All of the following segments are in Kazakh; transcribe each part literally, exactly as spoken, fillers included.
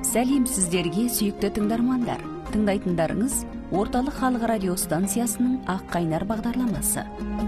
Сәлем сіздерге, сүйікті тыңдармандар. Тыңдайтындарыңыз Орталық халық радио станциясының Ақ қайнар бағдарламасы.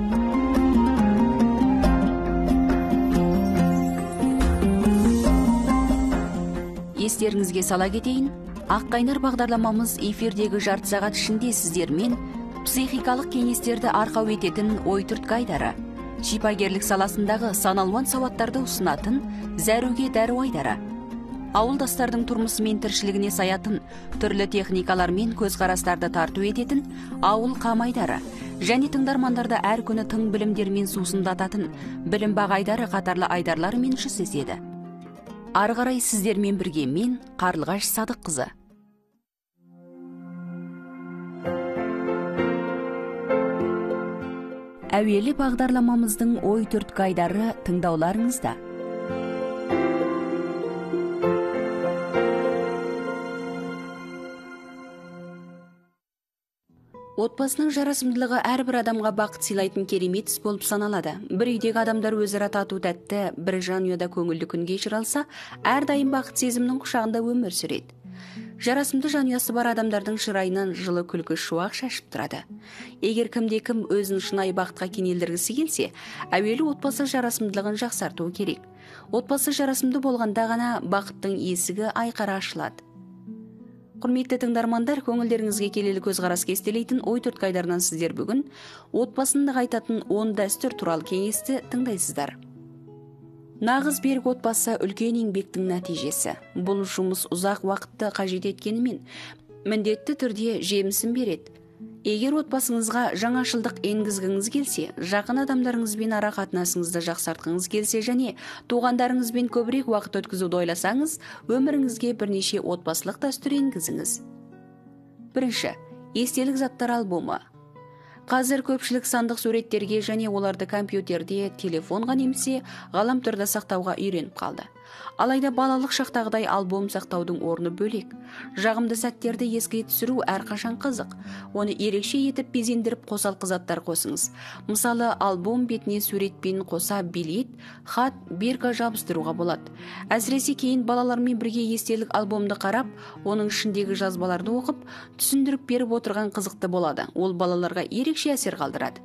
Естеріңізге сала кетейін, Ақ қайнар бағдарламамыз эфирдегі жарты сағат ішінде сіздермен психикалық кеңестерді арқау ететін ой түрткайдары, шипагерлік саласындағы саналуан сауаттарды ұсынатын зәруге дәру айдары, ауылдастардың тұрмысы мен тіршілігіне саятын түрлі техникалар мен көзқарастарды тарту ететін ауыл қамайдары және тыңдармандарды әр күні тың білімдермен сусындататын білім бағайдары қатарлы айдарларымен жүздеседі. Ары қарай сіздермен бірге мен Қарлығаш Садыққызы. Әуелі бағдарламамыздың ой түрткайдары тыңдауларыңызда. Отбасының жарасымдылығы әрбір адамға бақыт сыйлайтын керемет іс болып саналады. Бір үйдегі адамдар өзара тату тәтті, бір жанұяда көңілді күн кешіре алса, әрдайым бақыт сезімнің құшағында өмір сүреді. Жарасымды жанұясы бар адамдардың шырайынан жылы күлкі шуақ шашып тұрады. Егер кімде-кім өзін шынайы бақытқа кенелдіргісі келсе, әуелі отбасы жарасымдылығын жақсартуы керек. Отбасы жарасымды болғанда ғана бақыттың есігі айқара ашылады. Құрметті тыңдармандар, көңілдеріңізге келелі көзқарас кестелейтін ой түрткайдарынан сіздер бүгін отбасын нығайтатын он дәстүр туралы кеңесті тыңдайсыздар. Нағыз берік отбасы үлкен еңбектің нәтижесі. Бұл жұмыс ұзақ уақытты қажет еткенімен міндетті түрде жемісін береді. Егер отбасыңызға жаңашылдық енгізгіңіз келсе, жақын адамдарыңызбен ара қатынасыңызды жақсартқыңыз келсе және туғандарыңызбен көбірек уақыт өткізуді ойласаңыз, өміріңізге бірнеше отбасылық дәстүр енгізіңіз. Бірінші, естелік заттар альбомы. Қазір көпшілік сандық суреттерге және оларды компьютерде, телефонға немесе ғаламторда сақтауға үйреніп қалды. Алайда балалық шақтағыдай альбом сақтаудың орны бөлек. Жағымды сәттерді еске түсіру әрқашан қызық. Оны ерекше етіп безендіріп қосалқы заттар қосыңыз. Мысалы, альбом бетіне суретпен қоса билет, хат, бирка жабыстыруға болады. Әсіресе кейін балалармен бірге естелік альбомды қарап, оның ішіндегі жазбаларды оқып, түсіндіріп беріп отырған қызықты болады. Ол балаларға ерекше әсер қалдырады.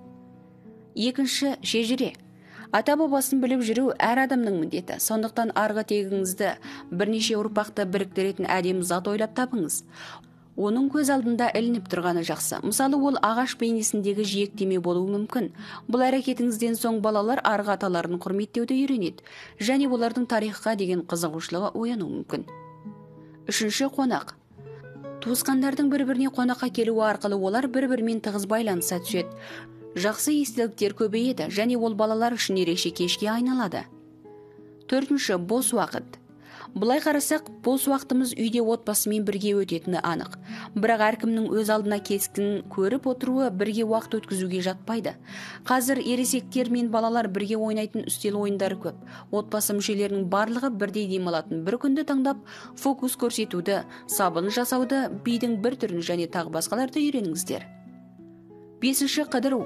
Екінші, шежіре. Ата-бабасын біліп жүру әр адамның міндеті. Сондықтан арғы тегіңізді бірнеше ұрпақты біріктіретін әдемі зат ойлап табыңыз. Оның көз алдында ілініп тұрғаны жақсы. Мысалы, ол ағаш бейнесіндегі жиектеме болуы мүмкін. Бұл әрекетіңізден соң балалар арғы аталарын құрметтеуді үйренеді және олардың тарихқа деген қызығушылығы оянуы мүмкін. Үшінші, қонақ. Туысқандардың бір-біріне қонаққа келуі арқылы олар бір-бірімен тығыз байланыса түседі. Жақсы естеліктер көбейеді және ол балалар үшін ерекше кешке айналады. Төртінші, бос уақыт. Бұлай қарасақ, бос уақытымыз үйде отбасымен бірге өтетіні анық. Бірақ әркімнің өз алдына кескін көріп отыруы бірге уақыт өткізуге жатпайды. Қазір ересектер мен балалар бірге ойнайтын үстел ойындары көп. Отбасы мүшелерінің барлығы бірдей демалатын бір күнді таңдап, фокус көрсетуді, сабын жасауды, бидің бір түрін және тағы басқаларды үйреніңіздер. Бесінші, қыдыру.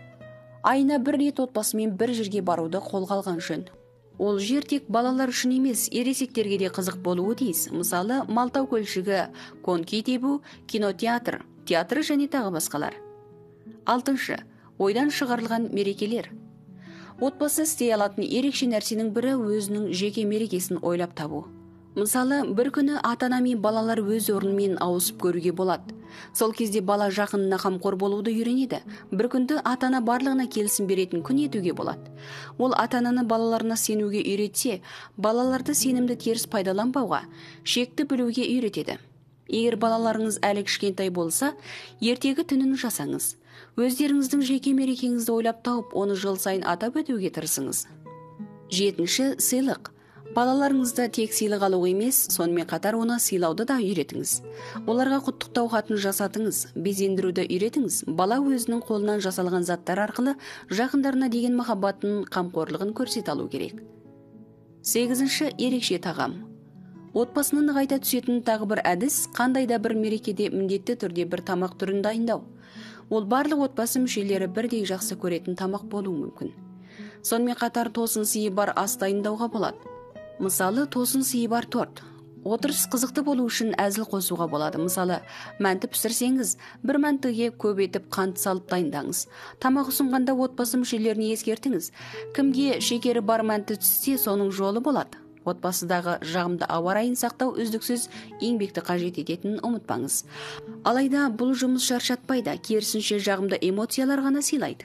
Айына бір рет отбасымен бір жерге баруды қолға алған жөн. Ол жер тек балалар үшін емес, ересектерге де қызық болуы тиіс. Мысалы, Малтау көлшігі, коньки тебу, кинотеатр, театры және тағы басқалар. Алтыншы, ойдан шығарылған мерекелер. Отбасы істей алатын ерекше нәрсенің бірі өзінің жеке мерекесін ойлап табу. Мысалы, бір күні ата-ана мен балалар өз орнымен ауысып көруге болады. Сол кезде бала жақынына қамқор болуды үйренеді. Бір күнді ата-ана барлығына келісім беретін күн етуге болады. Ол ата-ананы балаларына сенуге үйретсе, балаларды сенімді теріс пайдаланбауға, шекті білуге үйретеді. Егер балаларыңыз әлі кішкентай болса, ертегі түнін жасаңыз. Өздеріңіздің жеке мерекеңізді ойлап тауып, оны жыл сайын атап өтуге тырысыңыз. Жетінші, сыйлық. Балаларыңызды тек сыйлық алу емес, сонымен қатар оны сыйлауды да үйретіңіз. Оларға құттықтау хатын жасатыңыз, безендіруді үйретіңіз. Бала өзінің қолынан жасалған заттар арқылы жақындарына деген махаббатын, қамқорлығын көрсете алу керек. Сегізінші, ерекше тағам. Отбасының нығайта түсетін тағы бір әдіс, қандай да бір мерекеде міндетті түрде бір тамақ түрін дайындау. Ол барлық отбасы мүшелері бірдей жақсы көретін тамақ болуы мүмкін. Сонымен қатар тосын сыйы бар ас дайындауға болады. Мысалы, тосын сыйы бар торт. Отырыс қызықты болу үшін әзіл қосуға болады. Мысалы, мәнті пісірсеңіз, бір мәнтіге көп етіп қант салып дайындаңыз. Тамақ ұсынғанда отбасы мүшелеріне ескертіңіз. Кімге шекері бар мәнті түссе, соның жолы болады. Отбасыдағы жағымды ауа райын сақтау үздіксіз еңбекті қажет ететінін ұмытпаңыз. Алайда бұл жұмыс шаршатпайды, керісінше жағымды эмоциялар ғана сыйлайды.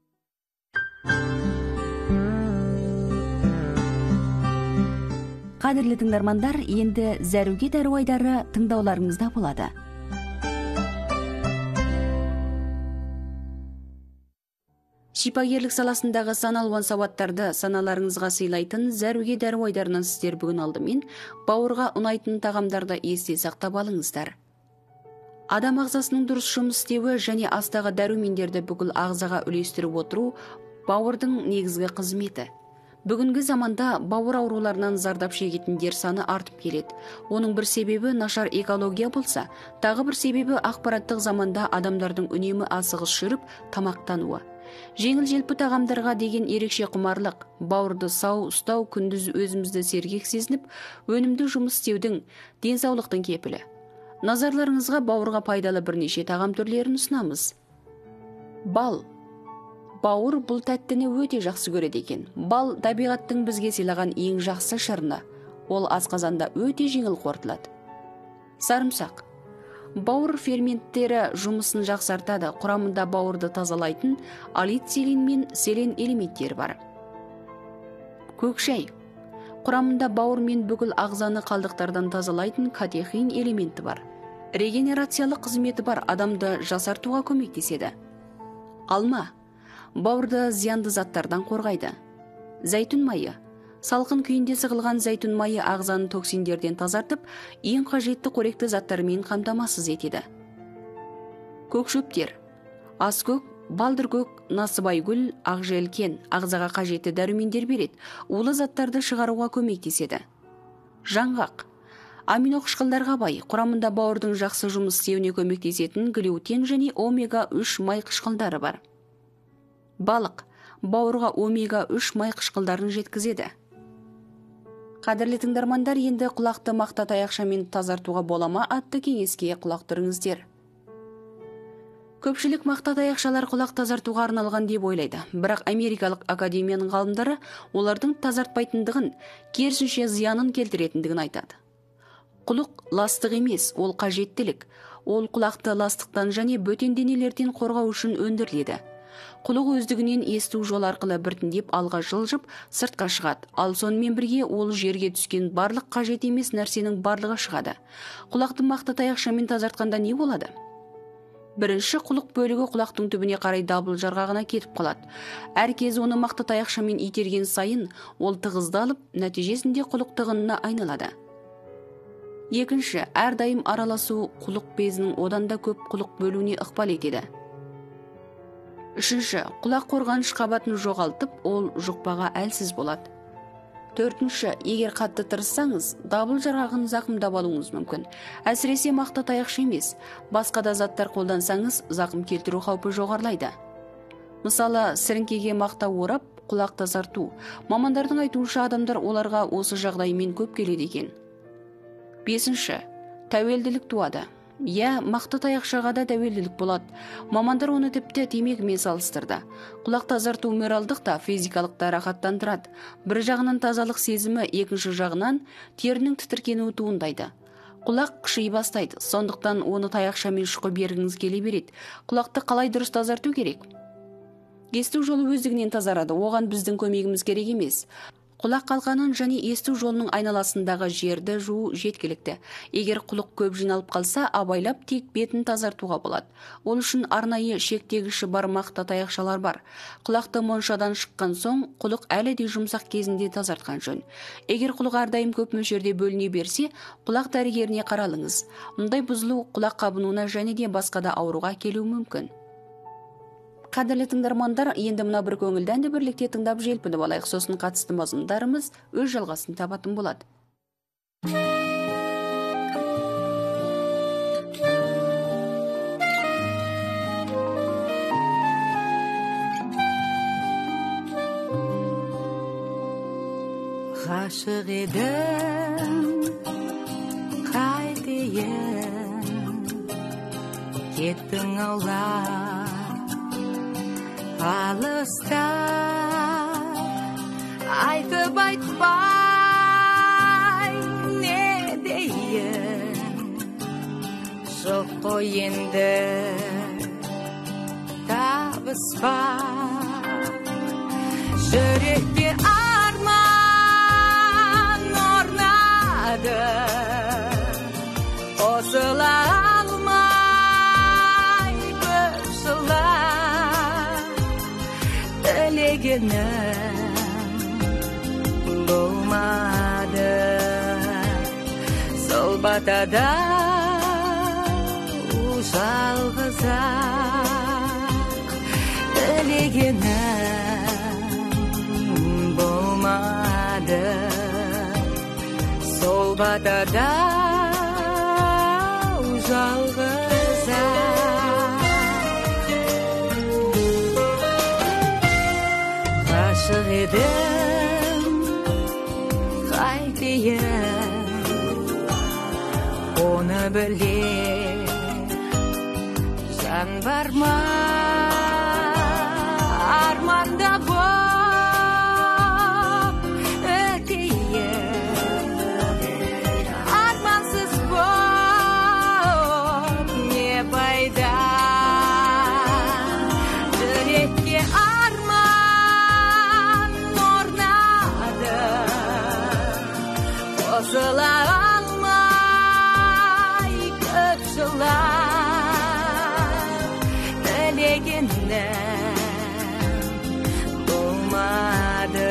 Қадірлі тыңдармандар, енді зәруге дәруайдары тыңдауларыңызда болады. Шипагерлік саласындағы сан алуан сауаттарды саналарыңызға сыйлайтын зәруге дәруайдарынан сіздер бүгін алдымен бауырға ұнайтын тағамдарды есте сақтап алыңыздар. Адам ағзасының дұрыс жұмыс істеуі және астағы дәрумендерді бүкіл ағзаға үлестіріп отыру бауырдың негізгі қызметі. Бүгінгі заманда бауыр ауруларынан зардап шегетіндер саны артып келеді. Оның бір себебі нашар экология болса, тағы бір себебі ақпараттық заманда адамдардың үнемі асығыс жүріп тамақтануы. Жеңіл-желпі тағамдарға деген ерекше құмарлық, бауырды сау ұстау күндіз өзімізді сергек сезініп, өнімді жұмыс істеудің, денсаулықтың кепілі. Назарларыңызға бауырға пайдалы бірнеше тағам түрлерін ұсынамыз. Бал. Бауыр бұл тәттіні өте жақсы көреді екен. Бал табиғаттың бізге сыйлаған ең жақсы шырыны. Ол асқазанда өте жеңіл қорытылады. Сарымсақ. Бауыр ферменттері жұмысын жақсартады. Құрамында бауырды тазалайтын алицилин мен селен элементтері бар. Көк шай. Құрамында бауыр мен бүкіл ағзаны қалдықтардан тазалайтын катехин элементі бар. Регенерациялық қызметі бар, адамды жасартуға көмектеседі. Алма. Бауырды зиянды заттардан қорғайды. Зәйтүн майы. Салқын күйінде сығылған зәйтүн майы ағзаны токсиндерден тазартып, ең қажетті қоректі заттармен қамтамасыз етеді. Көкшөптер. Аскөк, балдыркөк, насыбайгүл, ақжелкен ағзаға қажетті дәрумендер береді, улы заттарды шығаруға көмектеседі. Жаңғақ. Аминоқышқылдарға бай, құрамында бауырдың жақсы жұмыс істеуіне көмектесетін глютен және омега үш май қышқылдары бар. Балық. Бауырға омега үш май қышқылдарын жеткізеді. Қадірлі тыңдармандар, енді құлақты мақта таяқшамен тазартуға болама атты кеңеске құлақ түріңіздер. Көпшілік мақта таяқшалар құлақ тазартуға арналған деп ойлайды. Бірақ Америкалық академияның ғалымдары олардың тазартпайтындығын, керісінше зиянын келтіретіндігін айтады. Құлық ластық емес, ол қажеттілік. Ол құлақты ластықтан және бөтен денелерден қорғау үшін өндіріледі. Құлық өздігінен есту жол арқылы біртіндеп алға жылжып, сыртқа шығады. Ал сонымен бірге ол жерге түскен барлық қажет емес нәрсенің барлығы шығады. Құлақты мақта таяқшамен тазартқанда не болады? Бірінші, құлық бөлігі құлақтың түбіне қарай дабыл жарғағына кетіп қалады. Әр кез оны мақта таяқшамен итерген сайын, ол тығыздалып, нәтижесінде құлық тығынына айналады. Екінші, әрдайым араласу құлық безінің одан да көп құлық бөлуіне ықпал етеді. Үшінші, құлақ қорғаныш қабатын жоғалтып, ол жұқпаға әлсіз болады. Төртінші, егер қатты тырыссаңыз, дабыл жарғағын зақымдап алуыңыз мүмкін. Әсіресе мақта таяқша емес, басқа да заттар қолдансаңыз, зақым келтіру қаупі жоғарлайды. Мысалы, сіріңкеге мақта орап, құлақ тазарту. Мамандардың айтуынша адамдар оларға осы жағдаймен көп келеді екен. Бесінші, тәуелділік туады. Иә, мақта таяқшаға да тәуелділік болады. Мамандар оны тіпті темекімен салыстырды. Құлақ тазарту моральдық та, физикалық та рахаттандырады. Бір жағынан тазалық сезімі, екінші жағынан терінің тітіркенуі туындайды. Құлақ қыши бастайды, сондықтан оны таяқшамен шұқы бергіңіз келе береді. Құлақты қалай дұрыс тазарту керек? Есту жолы өздігінен тазарады, оған біздің көмегіміз керек емес. Құлақ қалқанын және есту жолының айналасындағы жерді жуу жеткілікті. Егер құлық көп жиналып қалса, абайлап тек бетін тазартуға болады. Ол үшін арнайы шектегіші бар мақта таяқшалар бар. Құлақты моншадан шыққан соң, құлық әлі де жұмсақ кезінде тазартқан жөн. Егер құлық әрдайым көп мөлшерде бөліне берсе, құлақ дәрігеріне қаралыңыз. Мұндай бұзылу құлақ қабынуына және де басқа да ауруға келуі мүмкін. Қадірлі тыңдармандар, енді мына бір көңілді әнді бірлікте тыңдап желпініп алайық, сосын қатысты мазмұндарымыз өз жалғасын табатын болады. Ғашық едім, кеттің аула алыста айтып айтпай не дейін жоқ қой енді табыспа жүрекке арман орнады қосыла алмай көп жылдар тілегенім болмады сол батада жалғыз-ақ тілегенім болмады сол батада жалғыз-ақ ғашық едім қайтейін оны білер жан бар ма арманда боп өтейін армансыз боп не пайда жүрекке арман орнады қосыла алмай көп жылдар тілегенім болмады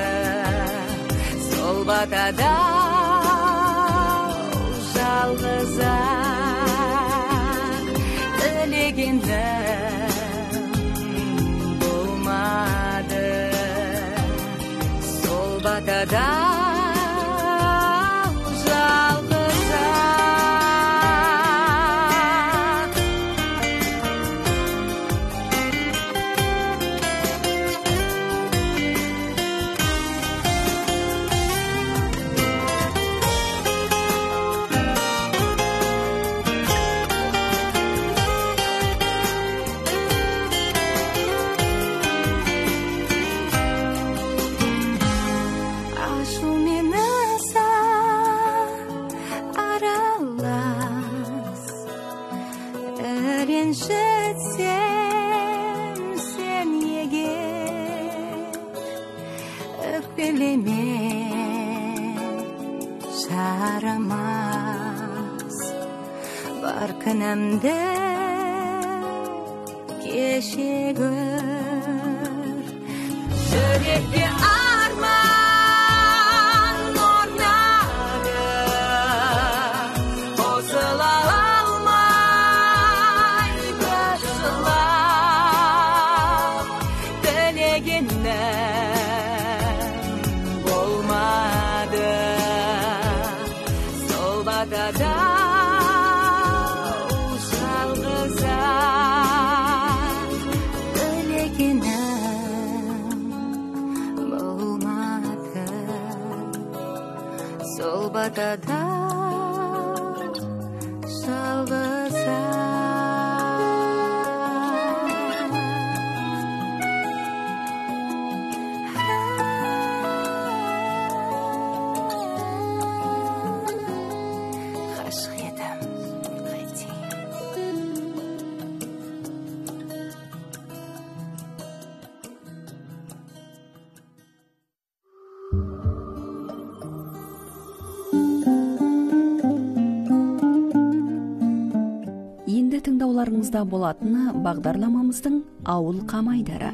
сол батада жалғыз-ақ тілегенім болмады сол батада жетсем сен егер өкпелеме жарамас бар кінәмді кешегір жүрекке арман орнады қосыла болмады сол батада жалғыз-ақ тілегенім болмады сол батада жалғыз-ақ Енді тыңдауларыңызда болатыны бағдарламамыздың ауыл қамайдары.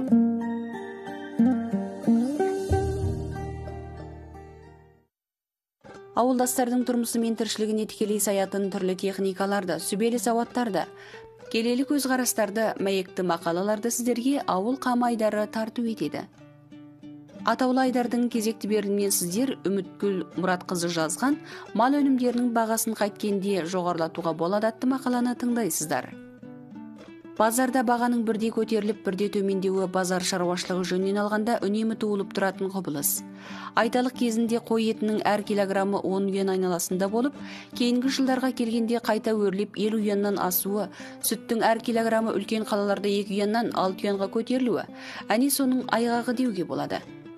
Ауылдастардың тұрмысы мен тіршілігіне тікелей саятын түрлі техникаларды, сүбелі сауаттарды, келелі көзқарастарды, мәйекті мақалаларды сіздерге ауыл қамайдары тарту етеді. Атаулы айдардың кезекті берілімнен сіздер Үміткүл Мұратқызы жазған мал өнімдерінің бағасын қайткенде жоғарылатуға болады атты мақаланы тыңдайсыздар. Базарда бағаның бірде көтеріліп, бірде төмендеуі базар шаруашылығы жөнінен алғанда үнемі туылып тұратын құбылыс. Айталық кезінде қой етінің әр килограммы он юан айналасында болып, кейінгі жылдарға келгенде қайта өрлеп елу юаннан асуы, сүттің әр килограммы үлкен қалаларда екі юаннан алты юанға көтерілуі, әне соның айғағы деуге болады.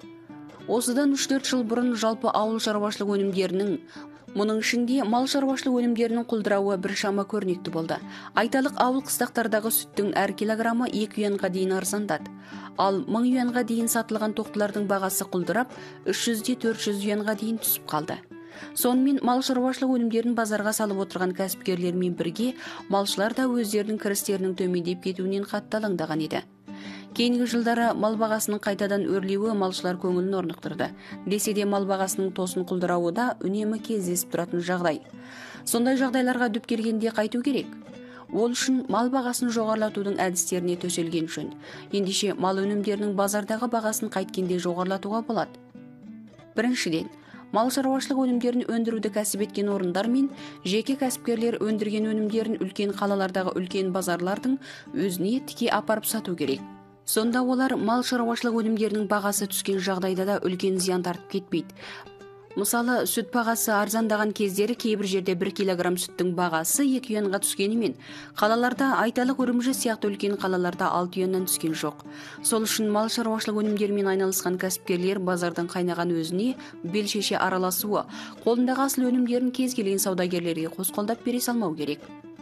Осыдан үш төрт жыл бұрын жалпы ауыл шаруашылық өнімдерінің, мұның ішінде мал шаруашылық өнімдерінің құлдырауы біршама көрнекті болды. Айталық ауыл қыстақтардағы сүттің әр килограммы екі юанға дейін арзандады. Ал мың юанға дейін сатылған тоқтылардың бағасы құлдырап, үш жүзден төрт жүз юанға дейін түсіп қалды. Сонымен мал шаруашылық өнімдерін базарға салып отырған кәсіпкерлермен бірге малшылар да өздерінің кірістерінің төмендеп кетуінен қатты алаңдаған еді. Кейінгі жылдары мал бағасының қайтадан өрлеуі малшылар көңілін орнықтырды. Десе де мал бағасының тосын құлдырауы да үнемі кездесіп тұратын жағдай. Сондай жағдайларға дүп келгенде қайту керек. Ол үшін мал бағасын жоғарлатудың әдістеріне төселген жөн. Ендеше мал өнімдерінің базардағы бағасын қайткенде жоғарлатуға болады. Біріншіден, мал шаруашылық өнімдерін өндіруді кәсіп еткен орындар мен жеке кәсіпкерлер өндірген өнімдерін үлкен қалалардағы үлкен базарлардың өзіне тіке апарып сату керек. Сонда олар мал шаруашылық өнімдерінің бағасы түскен жағдайда да үлкен зиян тартып кетпейді. Мысалы, сүт бағасы арзандаған кездері кейбір жерде бір килограмм сүттің бағасы екі юанға түскенімен, қалаларда айталық Үрімжі сияқты үлкен қалаларда алты юаннан түскен жоқ. Сол үшін мал шаруашылық өнімдерімен айналысқан кәсіпкерлер базардың қайнаған өзіне белшеше араласуы, қолындағы асыл өнімдерін кез келген саудагерлерге қос қолдап бере салмау керек.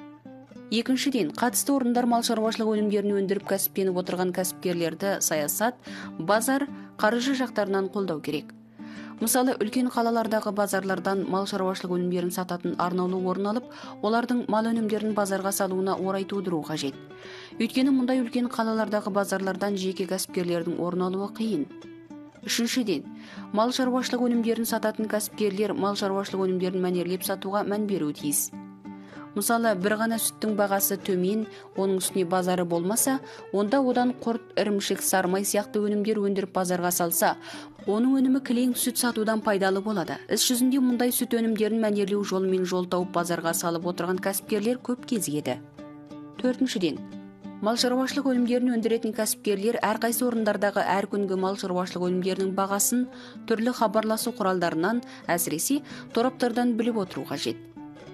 Екіншіден, қатысты орындар мал шаруашылық өнімдерін өндіріп кәсіптеніп отырған кәсіпкерлерді саясат, базар, қаржы жақтарынан қолдау керек. Мысалы, үлкен қалалардағы базарлардан мал шаруашылық өнімдерін сататын арнаулы орын алып, олардың мал өнімдерін базарға салуына орай тудыру қажет. Өйткені мұндай үлкен қалалардағы базарлардан жеке кәсіпкерлердің орын алуы қиын. Үшіншіден, мал шаруашылық өнімдерін сататын кәсіпкерлер мал шаруашылық өнімдерін мәнерлеп сатуға мән беруі тиіс. Мысалы, бір ғана сүттің бағасы төмен, оның үстіне базары болмаса, онда одан құрт, ірімшік, сармай сияқты өнімдер өндіріп базарға салса, оның өнімі кілең сүт сатудан пайдалы болады. Іс жүзінде мұндай сүт өнімдерін мәнерлеу жолымен жол тауып базарға салып отырған кәсіпкерлер көп кезігеді. Төртіншіден, мал шаруашылық өнімдерін өндіретін кәсіпкерлер әрқайсы орындардағы әр күнгі мал шаруашылық өнімдерінің бағасын түрлі хабарласу құралдарынан, әсіресе тораптардан біліп отыру қажет.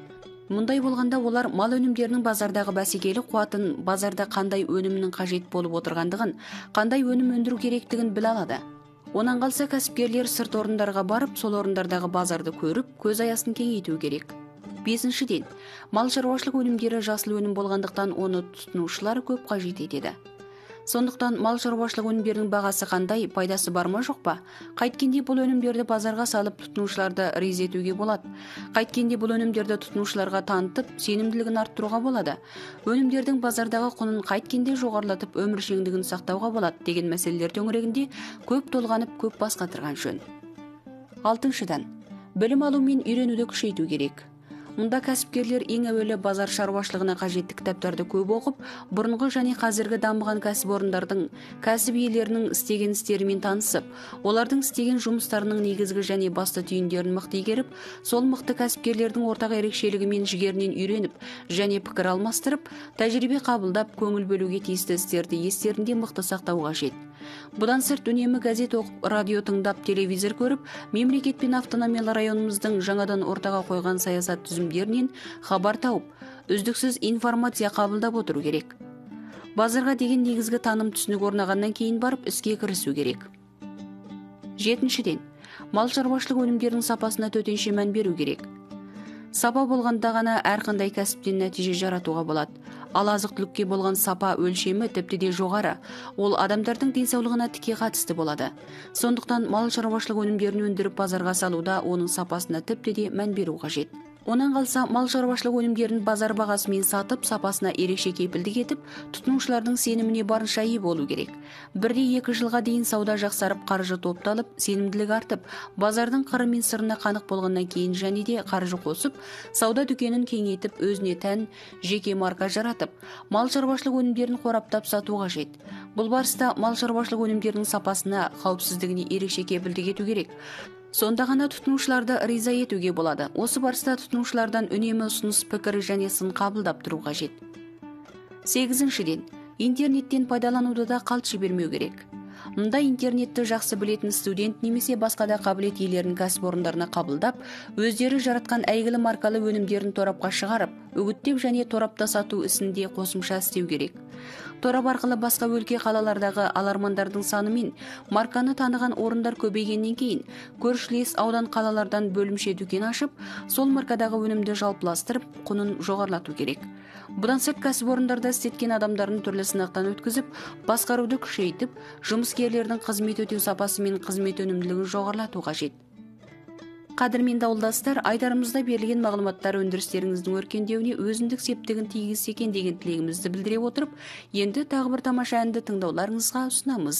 Мұндай болғанда олар мал өнімдерінің базардағы бәсекелі қуатын, базарда қандай өнімнің қажет болып отырғандығын, қандай өнім өндіру керектігін біле алады. Онан қалса кәсіпкерлер сырт орындарға барып, сол орындардағы базарды көріп, көз аясын кеңейту керек. Бесіншіден, мал шаруашылық өнімдері жасыл өнім болғандықтан оны тұтынушылар көп қажет етеді. Сондықтан мал шаруашылық өнімдерінің бағасы қандай, пайдасы бар ма жоқ па? Қайткенде бұл өнімдерді базарға салып тұтынушыларды риза етуге болады. Қайткенде бұл өнімдерді тұтынушыларға танытып, сенімділігін арттыруға болады. Өнімдердің базардағы құнын қайткенде жоғарлатып, өміршеңдігін сақтауға болады деген мәселелер төңірегінде көп толғанып, көп бас қатырған жөн. Алтыншыдан, білім алу мен үйренуді күшейту керек. Мұнда кәсіпкерлер ең әуелі базар шаруашылығына қажетті кітаптарды көп оқып, бұрынғы және қазіргі дамыған кәсіпорындардың, кәсіп иелерінің істеген істерімен танысып, олардың істеген жұмыстарының негізгі және басты түйіндерін мықты игеріп, сол мықты кәсіпкерлердің ортақ ерекшелігі мен жігерінен үйреніп, және пікір алмастырып, тәжірибе қабылдап, көңіл бөлуге тиісті істерді естерінде мықты сақтау қажет. Бұдан сырт үнемі газет оқып, радио тыңдап, телевизор көріп, мемлекет пен автономиялы районымыздың жаңадан ортаға қойған саясат түзімдерінен хабар тауып, үздіксіз информация қабылдап отыру керек. Базарға деген негізгі таным түсінік орнағаннан кейін барып іске кірісу керек. Жетіншіден, мал шаруашылық өнімдерінің сапасына төтенше мән беру керек. Сапа болғанда ғана әрқандай кәсіптен нәтиже жаратуға болады. Ал азық-түлікке болған сапа өлшемі тіпті де жоғары. Ол адамдардың денсаулығына тіке қатысты болады. Сондықтан мал шаруашылық өнімдерін өндіріп базарға салуда оның сапасына тіпті де мән беру қажет. Онан қалса, мал шаруашылық өнімдерін базар бағасымен сатып, сапасына ерекше кепілдік етіп, тұтынушылардың сеніміне барынша ие болу керек. Бірде екі жылға дейін сауда жақсарып, қаржы топталып, сенімділік артып, базардың қыры мен сырына қанық болғаннан кейін және де қаржы қосып, сауда дүкенін кеңейтіп, өзіне тән жеке марка жаратып, мал шаруашылық өнімдерін қораптап сату қажет. Бұл барыста мал шаруашылық өнімдерінің сапасына, қауіпсіздігіне ерекше кепілдік ету керек. Сонда ғана тұтынушыларды риза етуге болады. Осы барыста тұтынушылардан үнемі ұсыныс, пікір және сын қабылдап тұру қажет. сегізіншіден, интернеттен пайдалануды да қалт жібермеу керек. Мұнда интернетті жақсы білетін студент немесе басқа да қабілет иелерін кәсіпорындарына қабылдап, өздері жаратқан әйгілі маркалы өнімдерін торапқа шығарып, үгіттеп және торапта сату ісінде қосымша істеу керек. Торап арқылы басқа өлке қалалардағы алармандардың саны мен марканы таныған орындар көбейгеннен кейін, көршілес аудан қалалардан бөлімше дүкен ашып, сол маркадағы өнімді жалпыластырып, құнын жоғарлату керек. Бұдан сырт кәсіпорындарда істеткен адамдарын түрлі сынақтан өткізіп, басқаруды күшейтіп, жұмыскерлердің қызмет өтеу сапасы мен қызмет өнімділігін жоғарлату қажет. Қадірменді ауылдастар, айдарымызда берілген мағлұматтар өндірістеріңіздің өркендеуіне өзіндік септігін тигізсе екен деген тілегімізді білдіре отырып, енді тағы бір тамаша әнді тыңдауларыңызға ұсынамыз.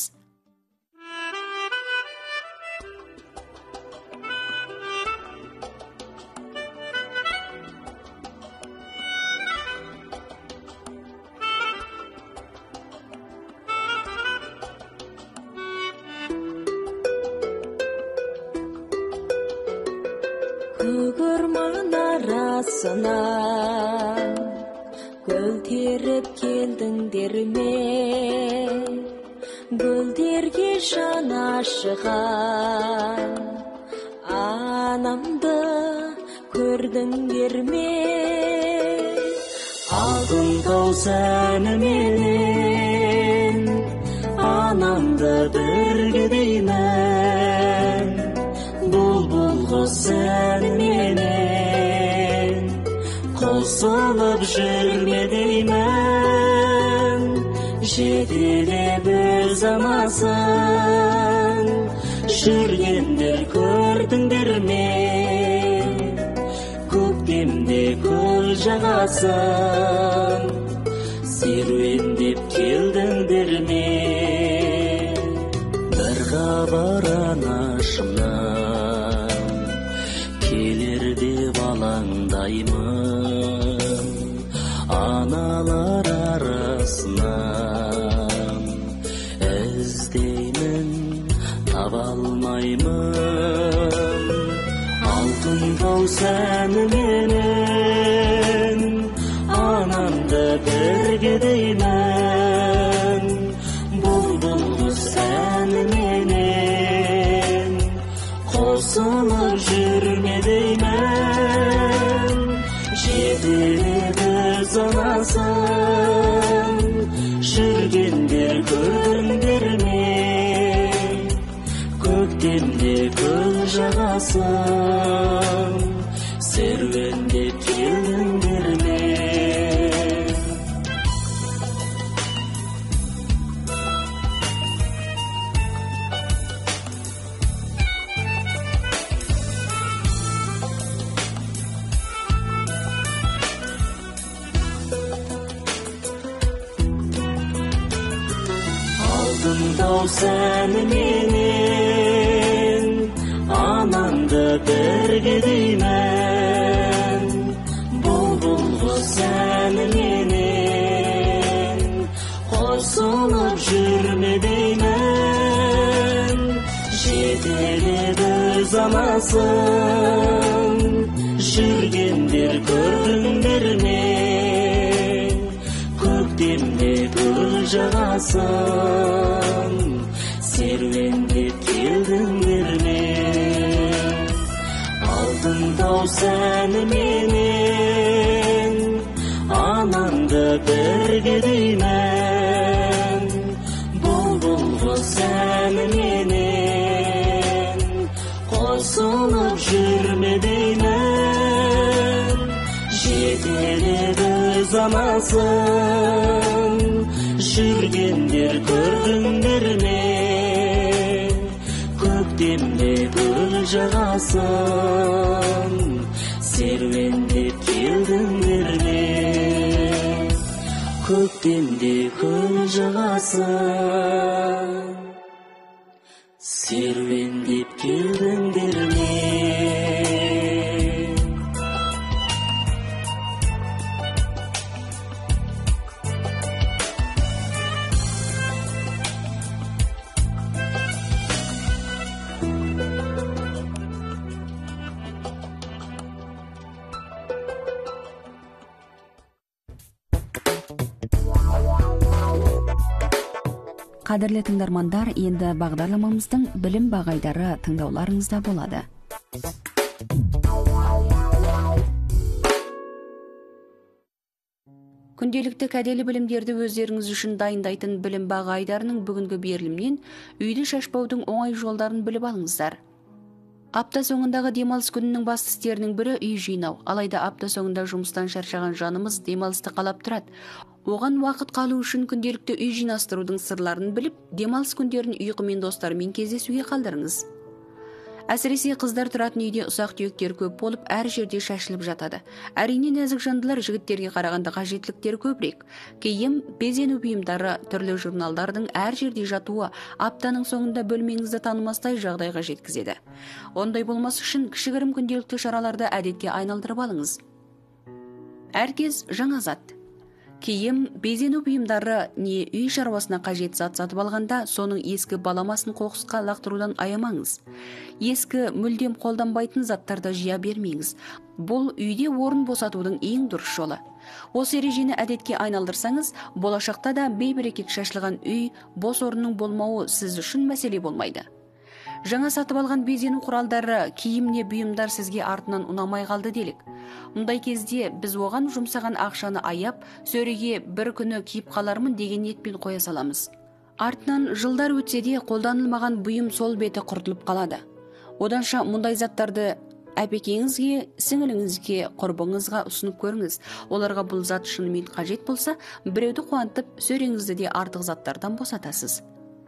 Көкөрман арасынан гүл теріп келдіңдер ме, гүлдерге жан ашыған анамды көрдіңдер ме. Алтын тау сәніменен анамды бірге деймін, бұлбұл құс сәніменен қосылып жүрме деймін. Жетелеп өз анасын жүргендер көрдіңдер ме, көктемде көл жағасын серуендеп келдіңдер ме. Бір хабар анашымнан келер деп алаңдаймын, аналар арасынан іздеймін, таба алмаймын. Алтын тау сәніменен анамды бірге деймін, бұлбұл құс сәніменен қосылып жүрме деймін. Жетелеп өз анасын жүргендер көрдіңдер ме, көктемде көл жағасын серуендеп келдіңдер ме. Алтын тау сәніменен анамды бірге деймін, бұлбұл құс сәніменен қосылып жүрме деймін. Жетелеп өз анасын жүргендер көрдіңдер ме, көктемде көл жағасын серуендеп келдіңдер ме. Алтын тау сәніменен анамды бірге деймін, бұлбұл құс сәніменен қосылып жүрме деймін. Жетелеп өз анасын жүргендер көрдіңдер ме, көктемде көл жағасын серуендеп келдіңдер ме. Көктемде көл жағасын серуендеп келдіңдер ме. Қадірлі тыңдармандар, енді бағдарламамыздың білім бағайдары тыңдауларыңызда болады. Күнделікті кәделі білімдерді өздеріңіз үшін дайындайтын білім бағайдарының бүгінгі берілімнен үйді шашпаудың оңай жолдарын біліп алыңыздар. Апта соңындағы демалыс күнінің басты істерінің бірі үй жинау. Алайда апта соңында жұмыстан шаршаған жанымыз демалысты қалап тұрады. Оған уақыт қалу үшін күнделікті үй жинастырудың сырларын біліп, демалыс күндерін ұйқымен достарымен кездесуге қалдырыңыз. Әсіресе қыздар тұратын үйде ұсақ түйектер көп болып, әр жерде шашылып жатады. Әрине нәзік жандылар жігіттерге қарағанда қажеттіліктері көбірек. Киім, безену бұйымдары, түрлі журналдардың әр жерде жатуы аптаның соңында бөлмеңізді танымастай жағдайға жеткізеді. Ондай болмас үшін кішігірім күнделікті шараларды әдетке айналдырып алыңыз. Әркез жаңа зат. Киім, безену бұйымдары не үй шаруасына қажет зат сатып алғанда, соның ескі баламасын қоқысқа лақтырудан аямаңыз. Ескі, мүлдем қолданбайтын заттарды жия бермеңіз. Бұл үйде орын босатудың ең дұрыс жолы. Осы ережені әдетке айналдырсаңыз, болашақта да бейберекет шашылған үй, бос орынның болмауы сіз үшін мәселе болмайды. Жаңа сатып алған безену құралдары, киімне бұйымдар сізге артынан ұнамай қалды делік. Мұндай кезде біз оған жұмсаған ақшаны аяп, сөреге бір күні киіп қалармын деген ниетпен қоя саламыз. Артынан жылдар өтсе де қолданылмаған бұйым сол беті құртылып қалады. Оданша мұндай заттарды әпекеңізге, сіңіліңізге, құрбыңызға ұсынып көріңіз. Оларға бұл зат шынымен қажет болса, біреуді қуантып, сөреңізді де артық заттардан босатасыз.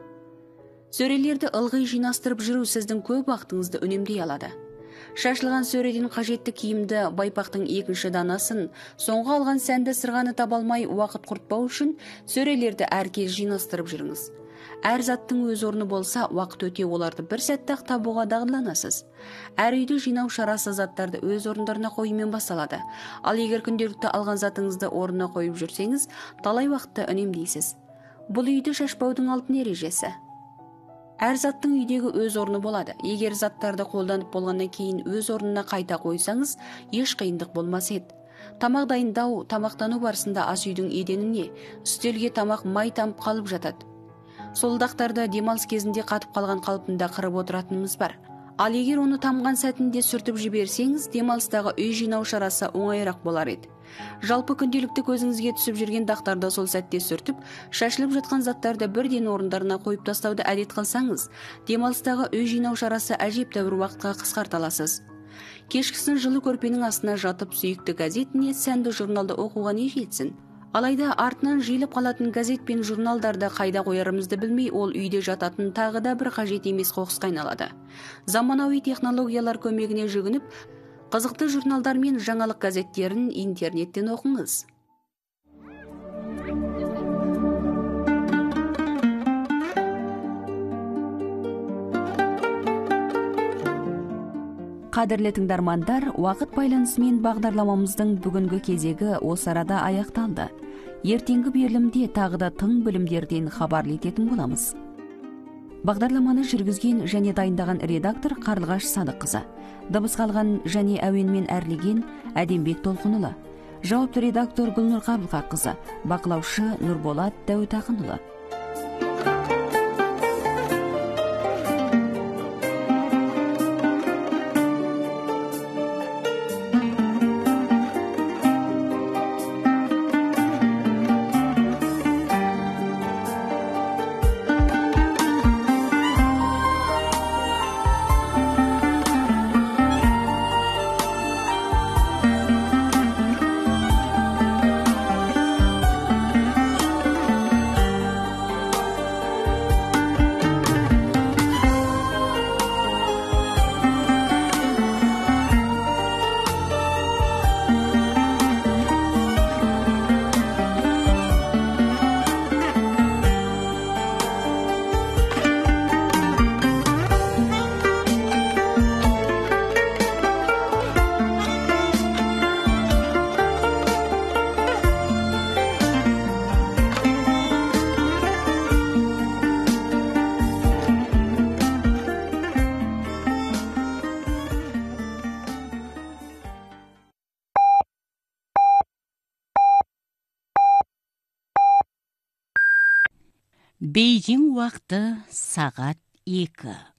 Сөрелерді ылғи жинастырып жүру сіздің көп уақытыңызды үнемдей алады. Шашылған сөреден қажетті киімді, байпақтың екінші данасын, соңғы алған сәнді сырғаны табалмай уақыт құртпау үшін сөрелерді әркез жинастырып жүріңіз. Әр заттың өз орны болса, уақыт өте оларды бір сәтті-ақ табуға дағдыланасыз. Әр үйді жинау шарасы заттарды өз орындарына қоюмен басталады. Ал егер күнделікті алған затыңызды орнына қойып жүрсеңіз, талай уақытты үнемдейсіз. Бұл үйді шашпаудың алтын ережесі. Әр заттың үйдегі өз орны болады. Егер заттарды қолданып болғаннан кейін өз орнына қайта қойсаңыз, еш қиындық болмас еді. Тамақ дайындау, тамақтану барысында ас үйдің еденіне, үстелге тамақ май тамып қалып жатады. Сол дақтарды демалыс кезінде қатып қалған қалпында қырып отыратынымыз бар. Ал егер оны тамған сәтінде сүртіп жіберсеңіз, демалыстағы үй жинау шарасы оңайырақ болар еді. Жалпы күнделікті көзіңізге түсіп жүрген дақтарды сол сәтте сүртіп, шашылып жатқан заттарды бірден орындарына қойып тастауды әдет қылсаңыз, демалыстағы үй жинау шарасы әжептәуір уақытқа қысқарталасыз. Кешкісін жылы көрпенің астына жатып сүйікті газет не сәнді журналды оқуға не жетсін. Алайда артынан жиылып қалатын газет пен журналдарды қайда қоярымызды білмей, ол үйде жататын тағы да бір қажет емес қоқысқа айналады. Заманауи технологиялар көмегіне жүгініп, қызықты журналдар мен жаңалық газеттерін интернеттен оқыңыз. Қадірлі тыңдармандар, уақыт байланысымен бағдарламамыздың бүгінгі кезегі осы арада аяқталды. Ертеңгі берілімде тағы да тың білімдерден хабар ететін боламыз. Бағдарламаны жүргізген және дайындаған редактор Қарлығаш Садыққызы. Дыбыс қалған және әуенмен әрлеген Әдембек Толқынұлы. Жауапты редактор Гүлнұр Қабылқақызы. Бақылаушы Нұрболат Дәуітақынұлы. Бейжің уақыты сағат екі.